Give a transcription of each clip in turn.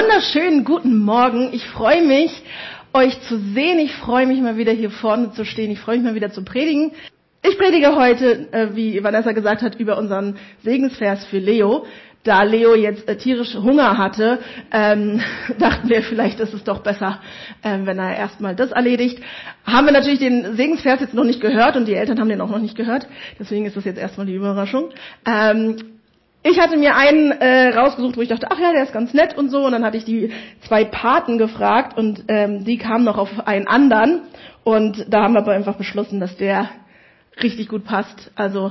wunderschönen guten Morgen. Ich freue mich, euch zu sehen. Ich freue mich mal wieder hier vorne zu stehen. Ich freue mich mal wieder zu predigen. Ich predige heute, wie Vanessa gesagt hat, über unseren Segensvers für Leo. Da Leo jetzt tierisch Hunger hatte, dachten wir, vielleicht ist es doch besser, wenn er erstmal das erledigt. Haben wir natürlich den Segensvers jetzt noch nicht gehört und die Eltern haben den auch noch nicht gehört. Deswegen ist das jetzt erstmal die Überraschung. Ich hatte mir einen rausgesucht, wo ich dachte, ach ja, der ist ganz nett und so. Und dann hatte ich die 2 Paten gefragt und die kamen noch auf einen anderen. Und da haben wir aber einfach beschlossen, dass der richtig gut passt. Also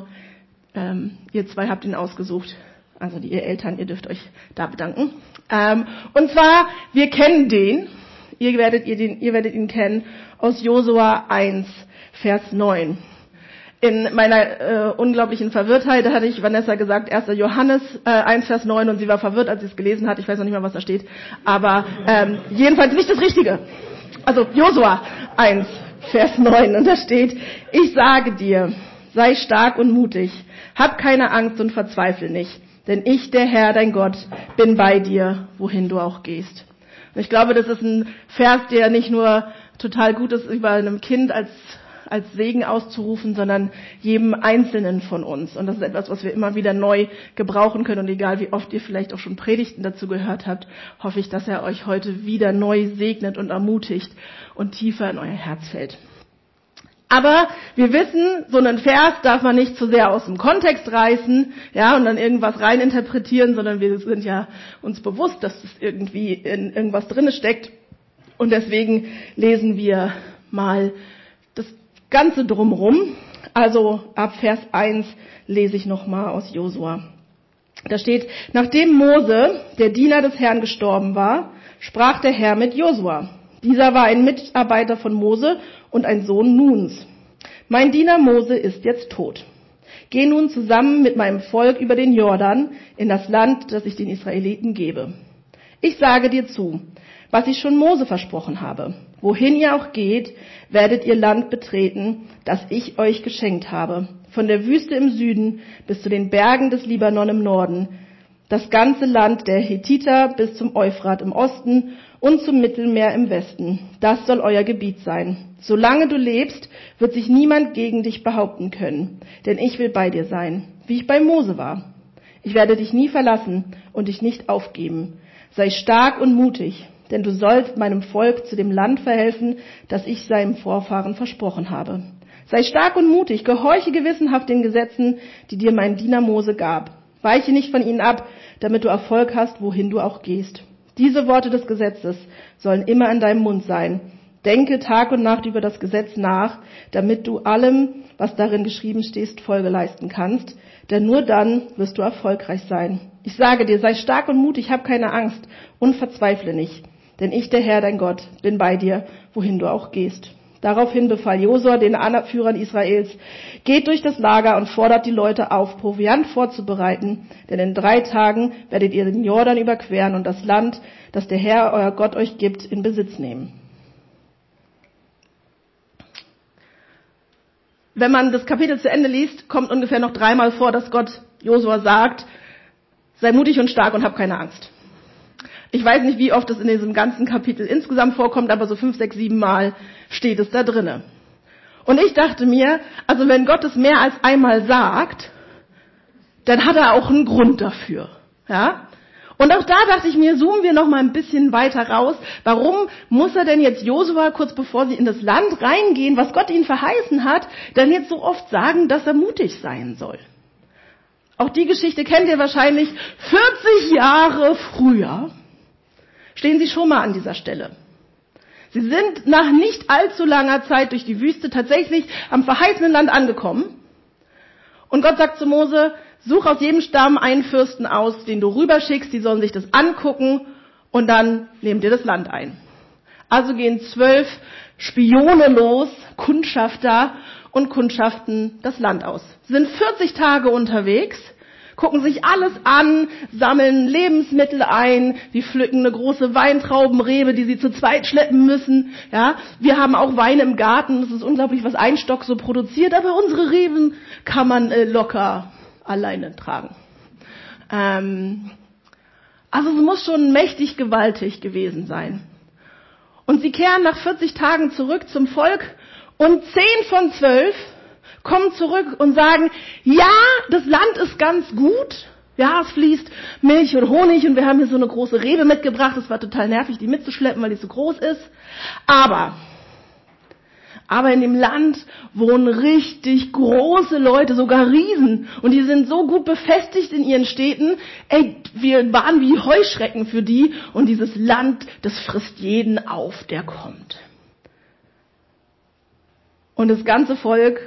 ihr 2 habt ihn ausgesucht. Also ihr Eltern, ihr dürft euch da bedanken. Und zwar, wir kennen den. Ihr werdet ihn kennen aus Josua 1, Vers 9. In meiner unglaublichen Verwirrtheit hatte ich Vanessa gesagt, 1. Johannes 1, Vers 9 und sie war verwirrt, als sie es gelesen hat. Ich weiß noch nicht mal, was da steht. Aber jedenfalls nicht das Richtige. Also Josua 1, Vers 9 und da steht, ich sage dir, sei stark und mutig, hab keine Angst und verzweifle nicht, denn ich, der Herr, dein Gott, bin bei dir, wohin du auch gehst. Und ich glaube, das ist ein Vers, der nicht nur total gut ist, über einem Kind als Segen auszurufen, sondern jedem Einzelnen von uns. Und das ist etwas, was wir immer wieder neu gebrauchen können. Und egal, wie oft ihr vielleicht auch schon Predigten dazu gehört habt, hoffe ich, dass er euch heute wieder neu segnet und ermutigt und tiefer in euer Herz fällt. Aber wir wissen, so einen Vers darf man nicht zu sehr aus dem Kontext reißen, ja, und dann irgendwas reininterpretieren, sondern wir sind ja uns bewusst, dass es irgendwie in irgendwas drinne steckt. Und deswegen lesen wir mal das Ganze drumherum. Also ab Vers 1 lese ich nochmal aus Josua. Da steht, nachdem Mose, der Diener des Herrn, gestorben war, sprach der Herr mit Josua. Dieser war ein Mitarbeiter von Mose und ein Sohn Nuns. Mein Diener Mose ist jetzt tot. Geh nun zusammen mit meinem Volk über den Jordan in das Land, das ich den Israeliten gebe. Ich sage dir zu, was ich schon Mose versprochen habe. Wohin ihr auch geht, werdet ihr Land betreten, das ich euch geschenkt habe. Von der Wüste im Süden bis zu den Bergen des Libanon im Norden, das ganze Land der Hethiter bis zum Euphrat im Osten und zum Mittelmeer im Westen. Das soll euer Gebiet sein. Solange du lebst, wird sich niemand gegen dich behaupten können, denn ich will bei dir sein, wie ich bei Mose war. Ich werde dich nie verlassen und dich nicht aufgeben. Sei stark und mutig, denn du sollst meinem Volk zu dem Land verhelfen, das ich seinem Vorfahren versprochen habe. Sei stark und mutig, gehorche gewissenhaft den Gesetzen, die dir mein Diener Mose gab. Weiche nicht von ihnen ab, damit du Erfolg hast, wohin du auch gehst. Diese Worte des Gesetzes sollen immer in deinem Mund sein. Denke Tag und Nacht über das Gesetz nach, damit du allem, was darin geschrieben steht, Folge leisten kannst. Denn nur dann wirst du erfolgreich sein. Ich sage dir, sei stark und mutig, hab keine Angst und verzweifle nicht. Denn ich, der Herr, dein Gott, bin bei dir, wohin du auch gehst. Daraufhin befahl Josua den Anführern Israels, geht durch das Lager und fordert die Leute auf, Proviant vorzubereiten, denn in 3 Tagen werdet ihr den Jordan überqueren und das Land, das der Herr, euer Gott, euch gibt, in Besitz nehmen. Wenn man das Kapitel zu Ende liest, kommt ungefähr noch 3-mal vor, dass Gott Josua sagt, sei mutig und stark und hab keine Angst. Ich weiß nicht, wie oft es in diesem ganzen Kapitel insgesamt vorkommt, aber so 5, 6, 7 Mal steht es da drinne. Und ich dachte mir, also wenn Gott es mehr als einmal sagt, dann hat er auch einen Grund dafür. Ja? Und auch da dachte ich mir, zoomen wir noch mal ein bisschen weiter raus. Warum muss er denn jetzt Josua, kurz bevor sie in das Land reingehen, was Gott ihnen verheißen hat, dann jetzt so oft sagen, dass er mutig sein soll? Auch die Geschichte kennt ihr wahrscheinlich. 40 Jahre früher stehen sie schon mal an dieser Stelle. Sie sind nach nicht allzu langer Zeit durch die Wüste tatsächlich am verheißenen Land angekommen. Und Gott sagt zu Mose, such aus jedem Stamm einen Fürsten aus, den du rüberschickst, die sollen sich das angucken und dann nehmt ihr das Land ein. Also gehen 12 Spione los, Kundschafter und kundschaften das Land aus. Sie sind 40 Tage unterwegs, gucken sich alles an, sammeln Lebensmittel ein, die pflücken eine große Weintraubenrebe, die sie zu zweit schleppen müssen. Ja, wir haben auch Wein im Garten, es ist unglaublich, was ein Stock so produziert, aber unsere Reben kann man locker alleine tragen. Also es muss schon mächtig gewaltig gewesen sein. Und sie kehren nach 40 Tagen zurück zum Volk und 10 von 12 kommen zurück und sagen, ja, das Land ist ganz gut. Ja, es fließt Milch und Honig und wir haben hier so eine große Rebe mitgebracht. Es war total nervig, die mitzuschleppen, weil die so groß ist. Aber in dem Land wohnen richtig große Leute, sogar Riesen. Und die sind so gut befestigt in ihren Städten. Ey, wir waren wie Heuschrecken für die. Und dieses Land, das frisst jeden auf, der kommt. Und das ganze Volk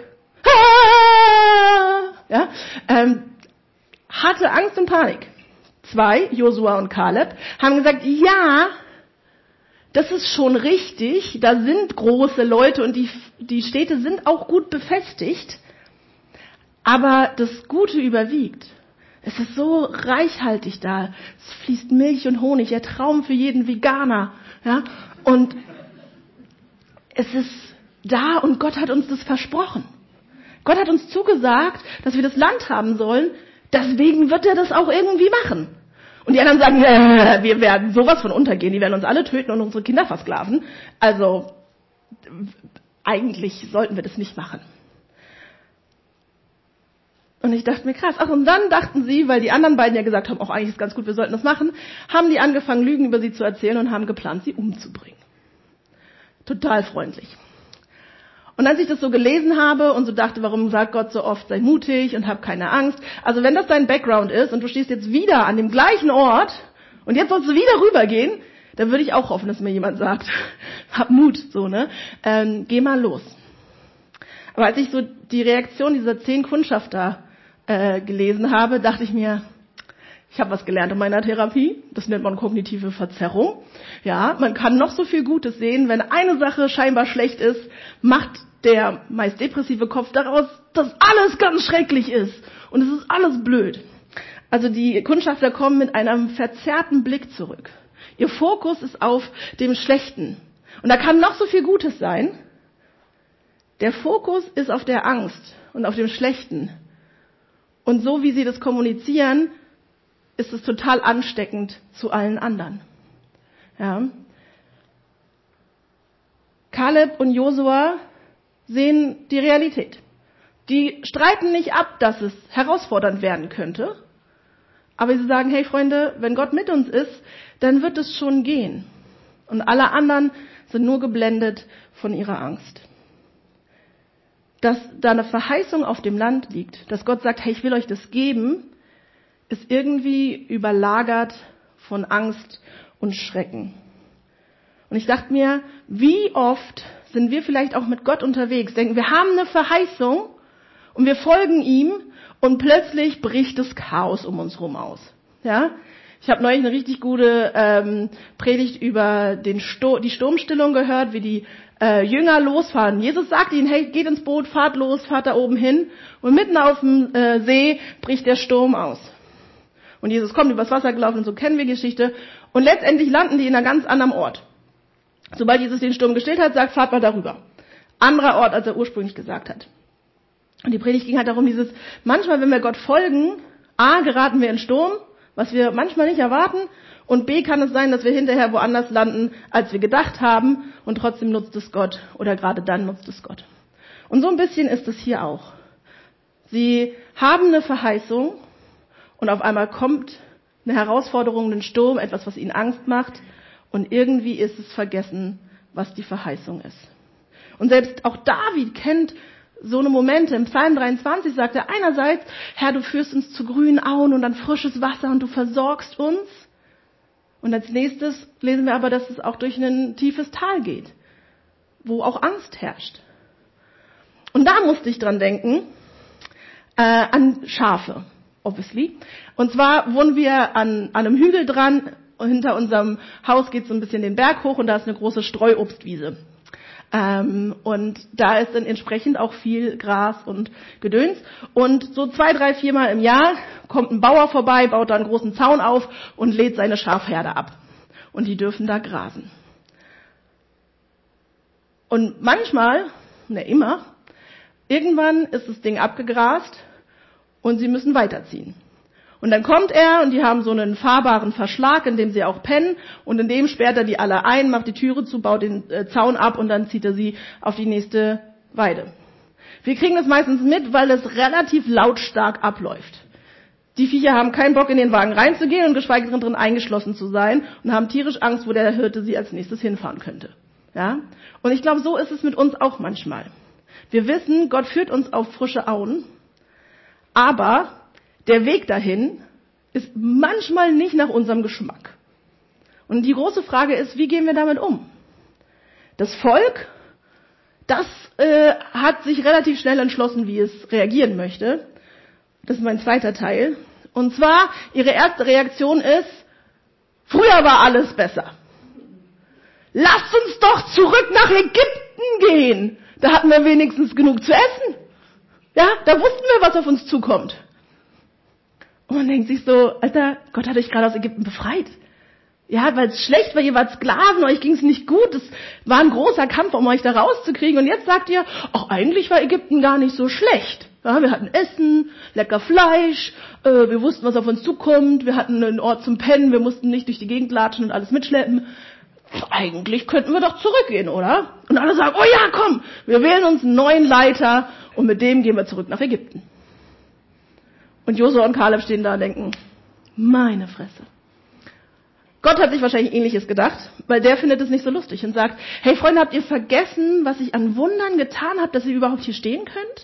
ja, hatte Angst und Panik. 2, Josua und Kaleb, haben gesagt, ja, das ist schon richtig, da sind große Leute und die Städte sind auch gut befestigt, aber das Gute überwiegt. Es ist so reichhaltig da, es fließt Milch und Honig, der Traum für jeden Veganer, ja, und es ist da und Gott hat uns das versprochen. Gott hat uns zugesagt, dass wir das Land haben sollen, deswegen wird er das auch irgendwie machen. Und die anderen sagen, wir werden sowas von untergehen, die werden uns alle töten und unsere Kinder versklaven. Also eigentlich sollten wir das nicht machen. Und ich dachte mir, krass. Ach, und dann dachten sie, weil die anderen beiden ja gesagt haben, auch eigentlich ist ganz gut, wir sollten das machen, haben die angefangen, Lügen über sie zu erzählen und haben geplant, sie umzubringen. Total freundlich. Und als ich das so gelesen habe und so dachte, warum sagt Gott so oft, sei mutig und hab keine Angst. Also wenn das dein Background ist und du stehst jetzt wieder an dem gleichen Ort und jetzt sollst du wieder rübergehen, dann würde ich auch hoffen, dass mir jemand sagt, hab Mut, so, ne? Geh mal los. Aber als ich so die Reaktion dieser 10 Kundschafter gelesen habe, dachte ich mir, ich habe was gelernt in meiner Therapie. Das nennt man kognitive Verzerrung. Ja, man kann noch so viel Gutes sehen. Wenn eine Sache scheinbar schlecht ist, macht der meist depressive Kopf daraus, dass alles ganz schrecklich ist. Und es ist alles blöd. Also die Kundschafter kommen mit einem verzerrten Blick zurück. Ihr Fokus ist auf dem Schlechten. Und da kann noch so viel Gutes sein. Der Fokus ist auf der Angst und auf dem Schlechten. Und so wie sie das kommunizieren, ist es total ansteckend zu allen anderen. Ja. Kaleb und Josua sehen die Realität. Die streiten nicht ab, dass es herausfordernd werden könnte, aber sie sagen, hey Freunde, wenn Gott mit uns ist, dann wird es schon gehen. Und alle anderen sind nur geblendet von ihrer Angst. Dass da eine Verheißung auf dem Land liegt, dass Gott sagt, hey, ich will euch das geben, ist irgendwie überlagert von Angst und Schrecken. Und ich dachte mir, wie oft sind wir vielleicht auch mit Gott unterwegs, denken, wir haben eine Verheißung und wir folgen ihm und plötzlich bricht das Chaos um uns rum aus. Ja? Ich habe neulich eine richtig gute Predigt über die Sturmstillung gehört, wie die Jünger losfahren. Jesus sagt ihnen, hey, geht ins Boot, fahrt los, fahrt da oben hin. Und mitten auf dem See bricht der Sturm aus. Und Jesus kommt übers Wasser gelaufen, und so kennen wir Geschichte. Und letztendlich landen die in einem ganz anderen Ort. Sobald Jesus den Sturm gestillt hat, sagt, fahrt mal darüber. Anderer Ort, als er ursprünglich gesagt hat. Und die Predigt ging halt darum, manchmal, wenn wir Gott folgen, A, geraten wir in Sturm, was wir manchmal nicht erwarten, und B, kann es sein, dass wir hinterher woanders landen, als wir gedacht haben, und trotzdem nutzt es Gott, oder gerade dann nutzt es Gott. Und so ein bisschen ist es hier auch. Sie haben eine Verheißung, und auf einmal kommt eine Herausforderung, ein Sturm, etwas, was ihnen Angst macht, und irgendwie ist es vergessen, was die Verheißung ist. Und selbst auch David kennt so eine Momente. Im Psalm 23 sagt er einerseits, Herr, du führst uns zu grünen Auen und an frisches Wasser und du versorgst uns. Und als nächstes lesen wir aber, dass es auch durch ein tiefes Tal geht, wo auch Angst herrscht. Und da musste ich dran denken, an Schafe, obviously. Und zwar wohnen wir an einem Hügel dran. Und hinter unserem Haus geht so ein bisschen den Berg hoch und da ist eine große Streuobstwiese. Und da ist dann entsprechend auch viel Gras und Gedöns. Und so 2, 3, 4 Mal im Jahr kommt ein Bauer vorbei, baut da einen großen Zaun auf und lädt seine Schafherde ab. Und die dürfen da grasen. Und manchmal, immer, irgendwann ist das Ding abgegrast und sie müssen weiterziehen. Und dann kommt er und die haben so einen fahrbaren Verschlag, in dem sie auch pennen und in dem sperrt er die alle ein, macht die Türe zu, baut den Zaun ab und dann zieht er sie auf die nächste Weide. Wir kriegen das meistens mit, weil es relativ lautstark abläuft. Die Viecher haben keinen Bock, in den Wagen reinzugehen und geschweige denn drin eingeschlossen zu sein und haben tierisch Angst, wo der Hirte sie als nächstes hinfahren könnte. Ja? Und ich glaube, so ist es mit uns auch manchmal. Wir wissen, Gott führt uns auf frische Auen, aber der Weg dahin ist manchmal nicht nach unserem Geschmack. Und die große Frage ist, wie gehen wir damit um? Das Volk, das hat sich relativ schnell entschlossen, wie es reagieren möchte. Das ist mein zweiter Teil. Und zwar, ihre erste Reaktion ist, früher war alles besser. Lasst uns doch zurück nach Ägypten gehen. Da hatten wir wenigstens genug zu essen. Ja, da wussten wir, was auf uns zukommt. Und man denkt sich so, Alter, Gott hat euch gerade aus Ägypten befreit. Ja, weil es schlecht war, ihr wart Sklaven, euch ging es nicht gut, es war ein großer Kampf, um euch da rauszukriegen. Und jetzt sagt ihr, ach, eigentlich war Ägypten gar nicht so schlecht. Ja, wir hatten Essen, lecker Fleisch, wir wussten, was auf uns zukommt, wir hatten einen Ort zum Pennen, wir mussten nicht durch die Gegend latschen und alles mitschleppen. Eigentlich könnten wir doch zurückgehen, oder? Und alle sagen, oh ja, komm, wir wählen uns einen neuen Leiter und mit dem gehen wir zurück nach Ägypten. Und Josua und Kaleb stehen da und denken, meine Fresse. Gott hat sich wahrscheinlich Ähnliches gedacht, weil der findet es nicht so lustig und sagt, hey Freunde, habt ihr vergessen, was ich an Wundern getan habe, dass ihr überhaupt hier stehen könnt?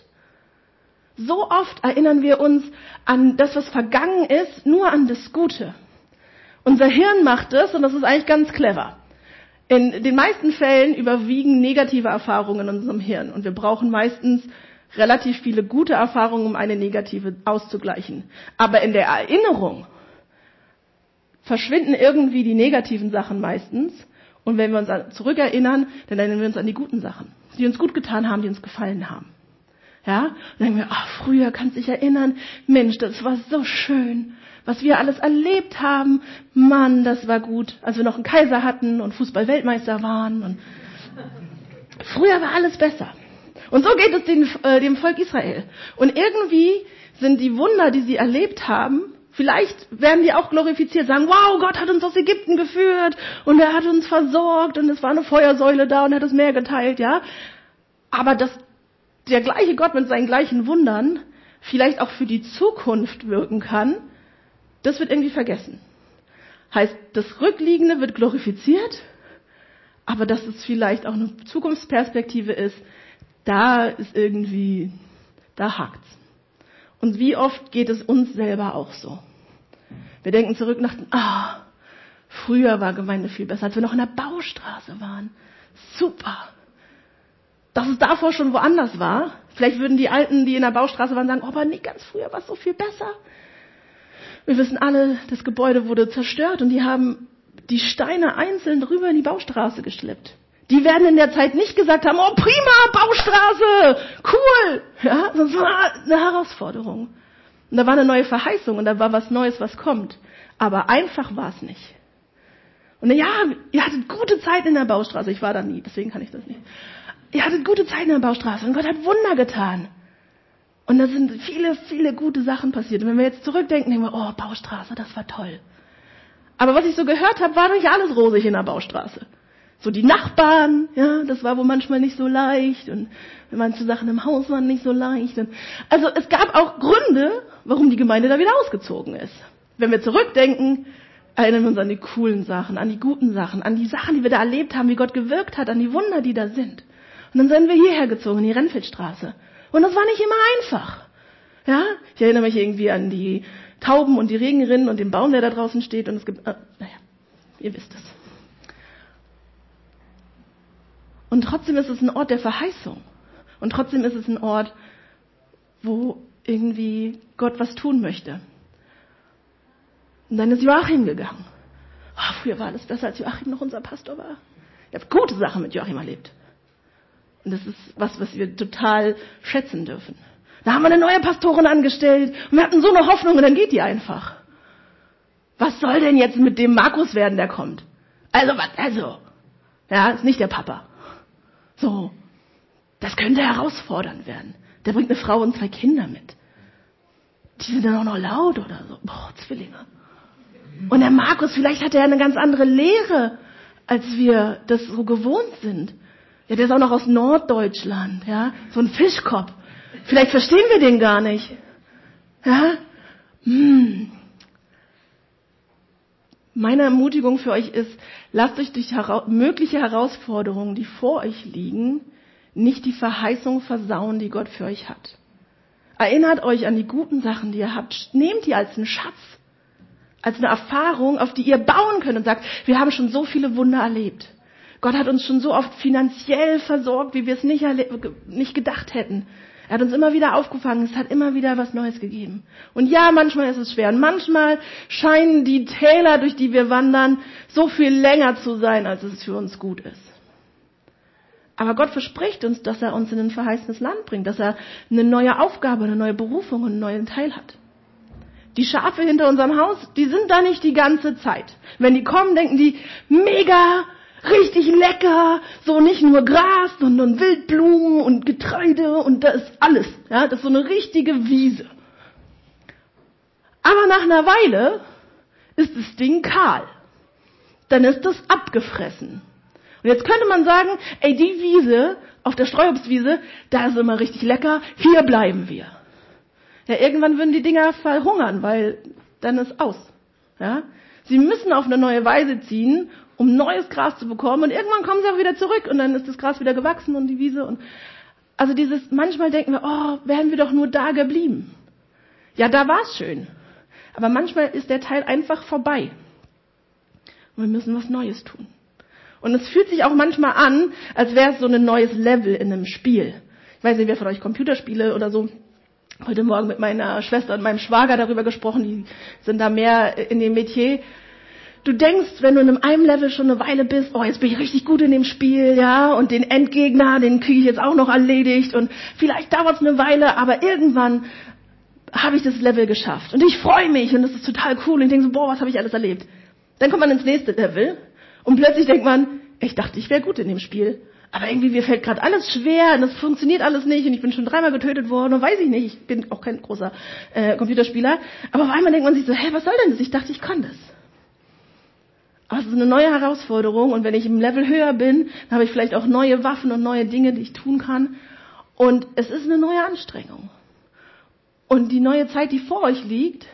So oft erinnern wir uns an das, was vergangen ist, nur an das Gute. Unser Hirn macht es und das ist eigentlich ganz clever. In den meisten Fällen überwiegen negative Erfahrungen in unserem Hirn und wir brauchen meistens relativ viele gute Erfahrungen, um eine negative auszugleichen. Aber in der Erinnerung verschwinden irgendwie die negativen Sachen meistens. Und wenn wir uns zurückerinnern, dann erinnern wir uns an die guten Sachen, die uns gut getan haben, die uns gefallen haben. Ja? Und dann denken wir, ach, früher kannst du dich erinnern, Mensch, das war so schön, was wir alles erlebt haben. Mann, das war gut, als wir noch einen Kaiser hatten und Fußball-Weltmeister waren. Und früher war alles besser. Und so geht es dem Volk Israel. Und irgendwie sind die Wunder, die sie erlebt haben, vielleicht werden die auch glorifiziert, sagen, wow, Gott hat uns aus Ägypten geführt und er hat uns versorgt und es war eine Feuersäule da und er hat das Meer geteilt, ja. Aber dass der gleiche Gott mit seinen gleichen Wundern vielleicht auch für die Zukunft wirken kann, das wird irgendwie vergessen. Heißt, das Rückliegende wird glorifiziert, aber dass es vielleicht auch eine Zukunftsperspektive ist, da hakt's. Und wie oft geht es uns selber auch so? Wir denken zurück nach, früher war Gemeinde viel besser, als wir noch in der Baustraße waren. Super. Dass es davor schon woanders war. Vielleicht würden die Alten, die in der Baustraße waren, sagen, aber nee, ganz früher war es so viel besser. Wir wissen alle, das Gebäude wurde zerstört und die haben die Steine einzeln rüber in die Baustraße geschleppt. Die werden in der Zeit nicht gesagt haben, oh prima, Baustraße, cool. Ja, das war eine Herausforderung. Und da war eine neue Verheißung und da war was Neues, was kommt. Aber einfach war es nicht. Und ja, ihr hattet gute Zeit in der Baustraße. Ich war da nie, deswegen kann ich das nicht. Ihr hattet gute Zeit in der Baustraße und Gott hat Wunder getan. Und da sind viele, viele gute Sachen passiert. Und wenn wir jetzt zurückdenken, denken wir, oh, Baustraße, das war toll. Aber was ich so gehört habe, war nicht alles rosig in der Baustraße. So die Nachbarn, ja, das war wohl manchmal nicht so leicht und manche Sachen im Haus waren nicht so leicht. Also es gab auch Gründe, warum die Gemeinde da wieder ausgezogen ist. Wenn wir zurückdenken, erinnern wir uns an die coolen Sachen, an die guten Sachen, an die Sachen, die wir da erlebt haben, wie Gott gewirkt hat, an die Wunder, die da sind. Und dann sind wir hierher gezogen, in die Rennfeldstraße. Und das war nicht immer einfach. Ja, ich erinnere mich irgendwie an die Tauben und die Regenrinnen und den Baum, der da draußen steht. Und es gibt, ihr wisst es. Und trotzdem ist es ein Ort der Verheißung. Und trotzdem ist es ein Ort, wo irgendwie Gott was tun möchte. Und dann ist Joachim gegangen. Oh, früher war alles besser, als Joachim noch unser Pastor war. Ich habe gute Sachen mit Joachim erlebt. Und das ist was wir total schätzen dürfen. Da haben wir eine neue Pastorin angestellt und wir hatten so eine Hoffnung und dann geht die einfach. Was soll denn jetzt mit dem Markus werden, der kommt? Ja, ist nicht der Papa. So, das könnte herausfordernd werden. Der bringt eine Frau und 2 Kinder mit. die sind dann auch noch laut oder so. Boah, Zwillinge. Und der Markus, vielleicht hat er eine ganz andere Lehre, als wir das so gewohnt sind. Ja, der ist auch noch aus Norddeutschland, ja, so ein Fischkopf. Vielleicht verstehen wir den gar nicht. Ja? Meine Ermutigung für euch ist, lasst euch durch mögliche Herausforderungen, die vor euch liegen, nicht die Verheißung versauen, die Gott für euch hat. Erinnert euch an die guten Sachen, die ihr habt. Nehmt die als einen Schatz, als eine Erfahrung, auf die ihr bauen könnt und sagt, wir haben schon so viele Wunder erlebt. Gott hat uns schon so oft finanziell versorgt, wie wir es nicht gedacht hätten. Er hat uns immer wieder aufgefangen, es hat immer wieder was Neues gegeben. Und ja, manchmal ist es schwer. Und manchmal scheinen die Täler, durch die wir wandern, so viel länger zu sein, als es für uns gut ist. Aber Gott verspricht uns, dass er uns in ein verheißenes Land bringt, dass er eine neue Aufgabe, eine neue Berufung und einen neuen Teil hat. Die Schafe hinter unserem Haus, die sind da nicht die ganze Zeit. Wenn die kommen, denken die, mega, richtig lecker, so nicht nur Gras, sondern Wildblumen und Getreide und da ist alles. Ja, das ist so eine richtige Wiese. Aber nach einer Weile ist das Ding kahl. Dann ist das abgefressen. Und jetzt könnte man sagen, ey, die Wiese, auf der Streuobstwiese, da ist immer richtig lecker, hier bleiben wir. Ja, irgendwann würden die Dinger verhungern, weil dann ist aus. Ja? Sie müssen auf eine neue Weise ziehen, um neues Gras zu bekommen und irgendwann kommen sie auch wieder zurück und dann ist das Gras wieder gewachsen und die Wiese und also manchmal denken wir, oh, wären wir doch nur da geblieben. Ja, da war's schön. Aber manchmal ist der Teil einfach vorbei. Und wir müssen was Neues tun. Und es fühlt sich auch manchmal an, als wäre es so ein neues Level in einem Spiel. Ich weiß nicht, wer von euch Computerspiele oder so. Heute Morgen mit meiner Schwester und meinem Schwager darüber gesprochen, die sind da mehr in dem Metier. Du denkst, wenn du in einem Level schon eine Weile bist, oh, jetzt bin ich richtig gut in dem Spiel, ja, und den Endgegner, den kriege ich jetzt auch noch erledigt und vielleicht dauert es eine Weile, aber irgendwann habe ich das Level geschafft und ich freue mich und das ist total cool und ich denke so, boah, was habe ich alles erlebt. Dann kommt man ins nächste Level und plötzlich denkt man, ich dachte, ich wäre gut in dem Spiel, aber irgendwie mir fällt gerade alles schwer und es funktioniert alles nicht und ich bin schon 3-mal getötet worden und weiß ich nicht, ich bin auch kein großer Computerspieler, aber auf einmal denkt man sich so, hä, was soll denn das? Ich dachte, ich kann das. Aber es ist eine neue Herausforderung und wenn ich im Level höher bin, dann habe ich vielleicht auch neue Waffen und neue Dinge, die ich tun kann. Und es ist eine neue Anstrengung. Und die neue Zeit, die vor euch liegt,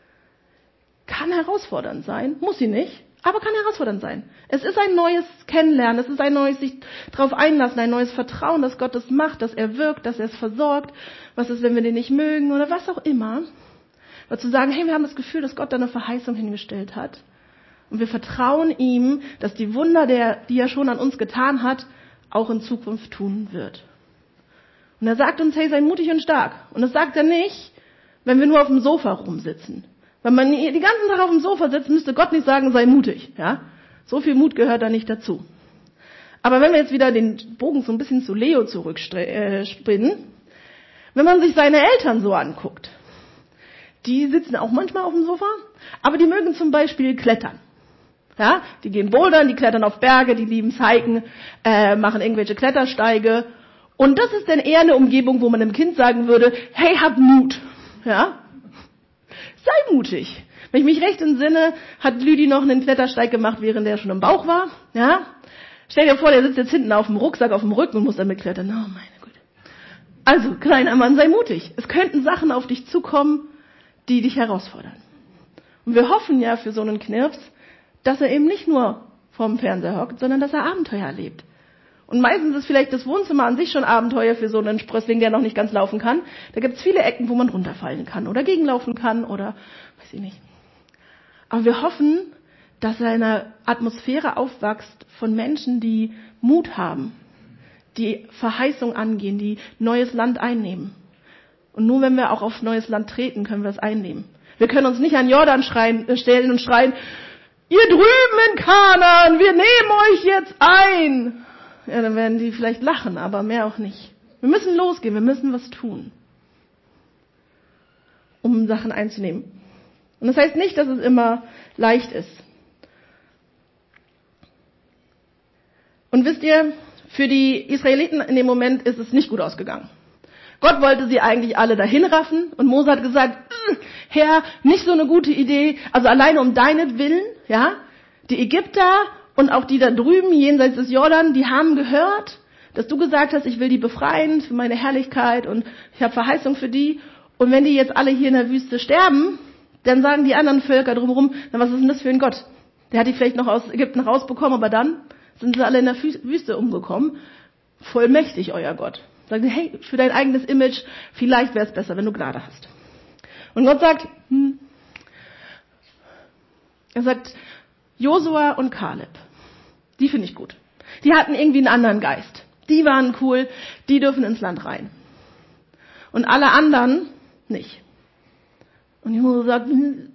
kann herausfordernd sein. Muss sie nicht, aber kann herausfordernd sein. Es ist ein neues Kennenlernen, es ist ein neues sich darauf einlassen, ein neues Vertrauen, dass Gott es macht, dass er wirkt, dass er es versorgt. Was ist, wenn wir den nicht mögen oder was auch immer. Aber zu sagen, hey, wir haben das Gefühl, dass Gott da eine Verheißung hingestellt hat. Und wir vertrauen ihm, dass die Wunder, die er schon an uns getan hat, auch in Zukunft tun wird. Und er sagt uns, hey, sei mutig und stark. Und das sagt er nicht, wenn wir nur auf dem Sofa rumsitzen. Wenn man die ganzen Tag auf dem Sofa sitzt, müsste Gott nicht sagen, sei mutig. Ja? So viel Mut gehört da nicht dazu. Aber wenn wir jetzt wieder den Bogen so ein bisschen zu Leo zurückspinnen, wenn man sich seine Eltern so anguckt, die sitzen auch manchmal auf dem Sofa, aber die mögen zum Beispiel klettern. Ja, die gehen bouldern, die klettern auf Berge, die lieben Hiken, machen irgendwelche Klettersteige. Und das ist dann eher eine Umgebung, wo man einem Kind sagen würde, hey, hab Mut. Ja? Sei mutig. Wenn ich mich recht entsinne, hat Lüdi noch einen Klettersteig gemacht, während der schon im Bauch war. Ja? Stell dir vor, der sitzt jetzt hinten auf dem Rucksack auf dem Rücken und muss damit klettern. Oh, meine Güte. Also, kleiner Mann, sei mutig. Es könnten Sachen auf dich zukommen, die dich herausfordern. Und wir hoffen ja für so einen Knirps, dass er eben nicht nur vorm Fernseher hockt, sondern dass er Abenteuer erlebt. Und meistens ist vielleicht das Wohnzimmer an sich schon Abenteuer für so einen Sprössling, der noch nicht ganz laufen kann. Da gibt es viele Ecken, wo man runterfallen kann oder gegenlaufen kann oder weiß ich nicht. Aber wir hoffen, dass er in einer Atmosphäre aufwächst von Menschen, die Mut haben, die Verheißung angehen, die neues Land einnehmen. Und nur wenn wir auch auf neues Land treten, können wir es einnehmen. Wir können uns nicht an Jordan stellen und schreien, ihr drüben in Kanaan, wir nehmen euch jetzt ein. Ja, dann werden die vielleicht lachen, aber mehr auch nicht. Wir müssen losgehen, wir müssen was tun, um Sachen einzunehmen. Und das heißt nicht, dass es immer leicht ist. Und wisst ihr, für die Israeliten in dem Moment ist es nicht gut ausgegangen. Gott wollte sie eigentlich alle dahin raffen und Mose hat gesagt, Herr, nicht so eine gute Idee, also alleine um deinetwillen, ja, die Ägypter und auch die da drüben jenseits des Jordan, die haben gehört, dass du gesagt hast, ich will die befreien für meine Herrlichkeit und ich habe Verheißung für die. Und wenn die jetzt alle hier in der Wüste sterben, dann sagen die anderen Völker drumherum, na, was ist denn das für ein Gott? Der hat die vielleicht noch aus Ägypten rausbekommen, aber dann sind sie alle in der Wüste umgekommen. Voll mächtig, euer Gott. Sagen sie, hey, für dein eigenes Image, vielleicht wäre es besser, wenn du Gnade hast. Und Gott sagt, er sagt, Josua und Kaleb, die finde ich gut. Die hatten irgendwie einen anderen Geist. Die waren cool, die dürfen ins Land rein. Und alle anderen nicht. Und Josua sagt,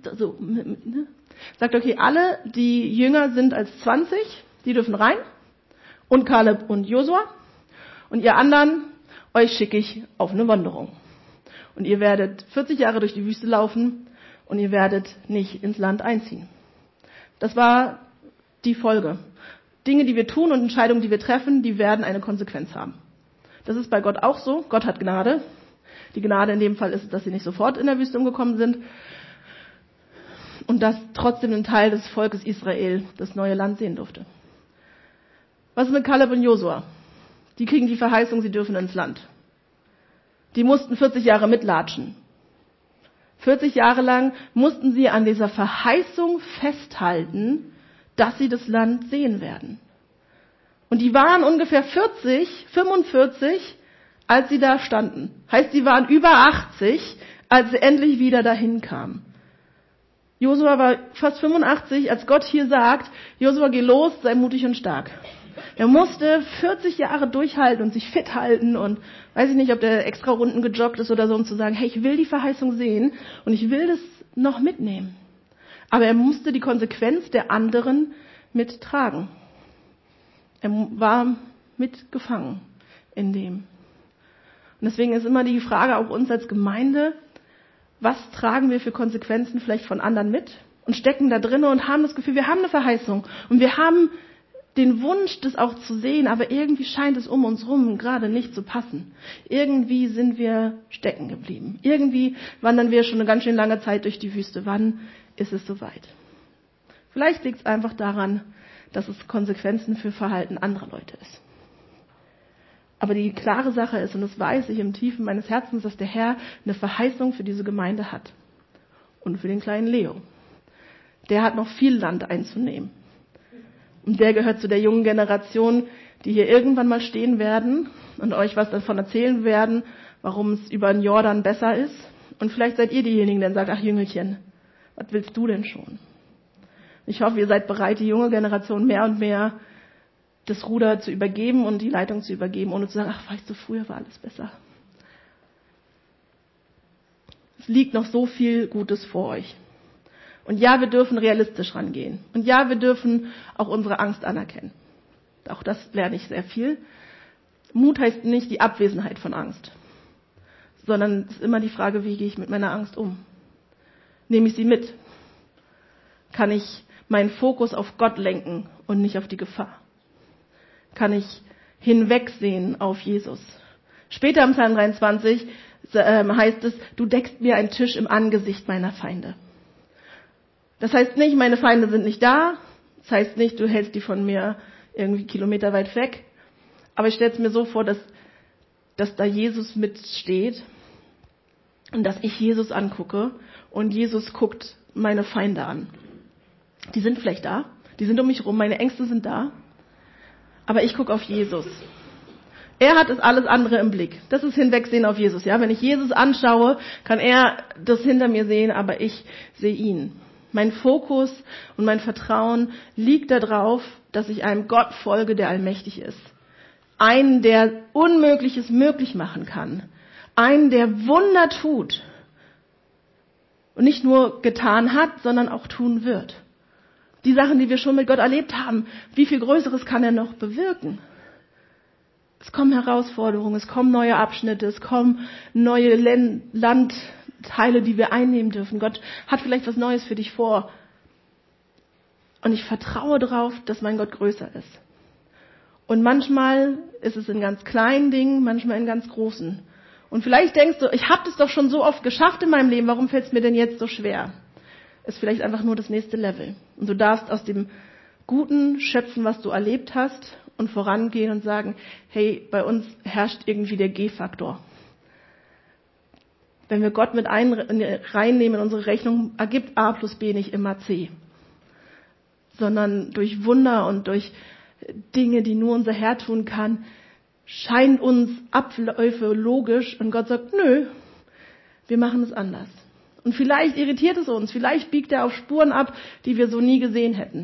sagt, okay, alle, die jünger sind als 20, die dürfen rein. Und Kaleb und Josua. Und ihr anderen, euch schicke ich auf eine Wanderung. Und ihr werdet 40 Jahre durch die Wüste laufen und ihr werdet nicht ins Land einziehen. Das war die Folge. Dinge, die wir tun und Entscheidungen, die wir treffen, die werden eine Konsequenz haben. Das ist bei Gott auch so. Gott hat Gnade. Die Gnade in dem Fall ist, dass sie nicht sofort in der Wüste umgekommen sind. Und dass trotzdem ein Teil des Volkes Israel das neue Land sehen durfte. Was ist mit Kaleb und Josua? Die kriegen die Verheißung, sie dürfen ins Land. Die mussten 40 Jahre mitlatschen. 40 Jahre lang mussten sie an dieser Verheißung festhalten, dass sie das Land sehen werden. Und die waren ungefähr 45, als sie da standen. Heißt, sie waren über 80, als sie endlich wieder dahin kamen. Josua war fast 85, als Gott hier sagt, Josua, geh los, sei mutig und stark. Er musste 40 Jahre durchhalten und sich fit halten und weiß ich nicht, ob der extra Runden gejoggt ist oder so, um zu sagen, hey, ich will die Verheißung sehen und ich will das noch mitnehmen. Aber er musste die Konsequenz der anderen mittragen. Er war mitgefangen in dem. Und deswegen ist immer die Frage auch uns als Gemeinde, was tragen wir für Konsequenzen vielleicht von anderen mit und stecken da drin und haben das Gefühl, wir haben eine Verheißung und wir haben den Wunsch, das auch zu sehen, aber irgendwie scheint es um uns rum gerade nicht zu passen. Irgendwie sind wir stecken geblieben. Irgendwie wandern wir schon eine ganz schön lange Zeit durch die Wüste. Wann ist es soweit? Vielleicht liegt es einfach daran, dass es Konsequenzen für Verhalten anderer Leute ist. Aber die klare Sache ist, und das weiß ich im Tiefen meines Herzens, dass der Herr eine Verheißung für diese Gemeinde hat. Und für den kleinen Leo. Der hat noch viel Land einzunehmen. Und der gehört zu der jungen Generation, die hier irgendwann mal stehen werden und euch was davon erzählen werden, warum es über den Jordan besser ist. Und vielleicht seid ihr diejenigen, der sagt, ach Jüngelchen, was willst du denn schon? Ich hoffe, ihr seid bereit, die junge Generation mehr und mehr das Ruder zu übergeben und die Leitung zu übergeben, ohne zu sagen, ach, weißt du, früher war alles besser. Es liegt noch so viel Gutes vor euch. Und ja, wir dürfen realistisch rangehen. Und ja, wir dürfen auch unsere Angst anerkennen. Auch das lerne ich sehr viel. Mut heißt nicht die Abwesenheit von Angst, sondern es ist immer die Frage, wie gehe ich mit meiner Angst um? Nehme ich sie mit? Kann ich meinen Fokus auf Gott lenken und nicht auf die Gefahr? Kann ich hinwegsehen auf Jesus? Später im Psalm 23 heißt es, du deckst mir einen Tisch im Angesicht meiner Feinde. Das heißt nicht, meine Feinde sind nicht da. Das heißt nicht, du hältst die von mir irgendwie kilometerweit weg. Aber ich stelle es mir so vor, dass da Jesus mitsteht und dass ich Jesus angucke und Jesus guckt meine Feinde an. Die sind vielleicht da, die sind um mich rum, meine Ängste sind da, aber ich gucke auf Jesus. Er hat es alles andere im Blick. Das ist Hinwegsehen auf Jesus. Ja, wenn ich Jesus anschaue, kann er das hinter mir sehen, aber ich sehe ihn. Mein Fokus und mein Vertrauen liegt darauf, dass ich einem Gott folge, der allmächtig ist. Einen, der Unmögliches möglich machen kann. Einen, der Wunder tut. Und nicht nur getan hat, sondern auch tun wird. Die Sachen, die wir schon mit Gott erlebt haben, wie viel Größeres kann er noch bewirken? Es kommen Herausforderungen, es kommen neue Abschnitte, es kommen neue Landteile, die wir einnehmen dürfen. Gott hat vielleicht was Neues für dich vor. Und ich vertraue darauf, dass mein Gott größer ist. Und manchmal ist es in ganz kleinen Dingen, manchmal in ganz großen. Und vielleicht denkst du, ich habe das doch schon so oft geschafft in meinem Leben, warum fällt es mir denn jetzt so schwer? Ist vielleicht einfach nur das nächste Level. Und du darfst aus dem Guten schöpfen, was du erlebt hast und vorangehen und sagen, hey, bei uns herrscht irgendwie der G-Faktor. Wenn wir Gott mit reinnehmen in unsere Rechnung, ergibt A plus B nicht immer C. Sondern durch Wunder und durch Dinge, die nur unser Herr tun kann, scheinen uns Abläufe logisch und Gott sagt, nö, wir machen es anders. Und vielleicht irritiert es uns, vielleicht biegt er auf Spuren ab, die wir so nie gesehen hätten.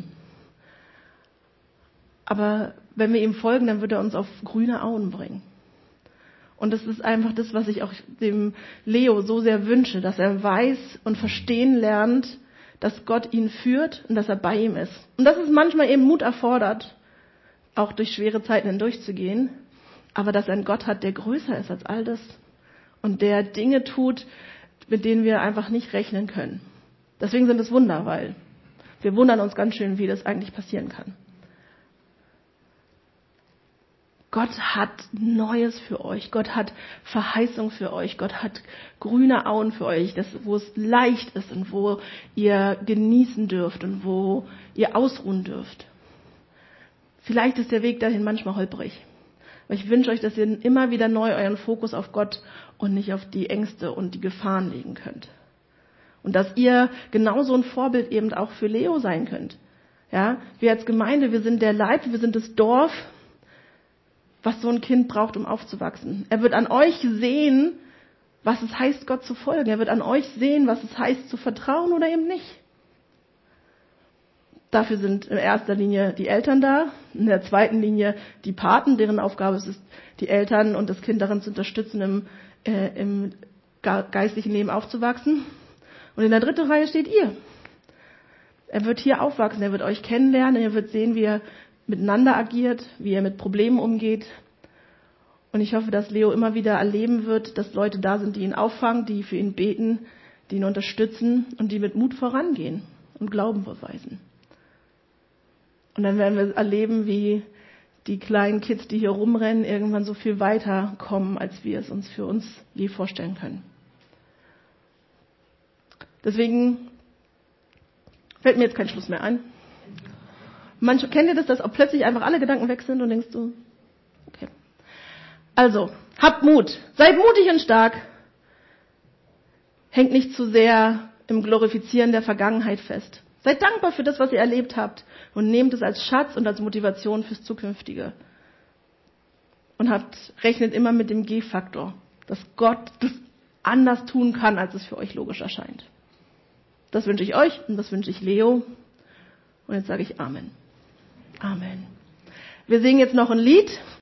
Aber wenn wir ihm folgen, dann wird er uns auf grüne Auen bringen. Und das ist einfach das, was ich auch dem Leo so sehr wünsche, dass er weiß und verstehen lernt, dass Gott ihn führt und dass er bei ihm ist. Und dass es manchmal eben Mut erfordert, auch durch schwere Zeiten hindurchzugehen, aber dass er einen Gott hat, der größer ist als all das und der Dinge tut, mit denen wir einfach nicht rechnen können. Deswegen sind es Wunder, weil wir wundern uns ganz schön, wie das eigentlich passieren kann. Gott hat Neues für euch. Gott hat Verheißung für euch. Gott hat grüne Auen für euch, wo es leicht ist und wo ihr genießen dürft und wo ihr ausruhen dürft. Vielleicht ist der Weg dahin manchmal holprig. Aber ich wünsche euch, dass ihr immer wieder neu euren Fokus auf Gott und nicht auf die Ängste und die Gefahren legen könnt. Und dass ihr genauso ein Vorbild eben auch für Leo sein könnt. Ja, wir als Gemeinde, wir sind der Leib, wir sind das Dorf, was so ein Kind braucht, um aufzuwachsen. Er wird an euch sehen, was es heißt, Gott zu folgen. Er wird an euch sehen, was es heißt, zu vertrauen oder eben nicht. Dafür sind in erster Linie die Eltern da, in der zweiten Linie die Paten, deren Aufgabe es ist, die Eltern und das Kind darin zu unterstützen, im geistlichen Leben aufzuwachsen. Und in der dritten Reihe steht ihr. Er wird hier aufwachsen, er wird euch kennenlernen, er wird sehen, wie er miteinander agiert, wie er mit Problemen umgeht. Und ich hoffe, dass Leo immer wieder erleben wird, dass Leute da sind, die ihn auffangen, die für ihn beten, die ihn unterstützen und die mit Mut vorangehen und Glauben beweisen. Und dann werden wir erleben, wie die kleinen Kids, die hier rumrennen, irgendwann so viel weiter kommen, als wir es uns für uns je vorstellen können. Deswegen fällt mir jetzt kein Schluss mehr ein. Kennt ihr das, dass auch plötzlich einfach alle Gedanken weg sind und denkst du, okay. Also, habt Mut. Seid mutig und stark. Hängt nicht zu sehr im Glorifizieren der Vergangenheit fest. Seid dankbar für das, was ihr erlebt habt und nehmt es als Schatz und als Motivation fürs Zukünftige. Und rechnet immer mit dem G-Faktor, dass Gott das anders tun kann, als es für euch logisch erscheint. Das wünsche ich euch und das wünsche ich Leo. Und jetzt sage ich Amen. Amen. Wir singen jetzt noch ein Lied.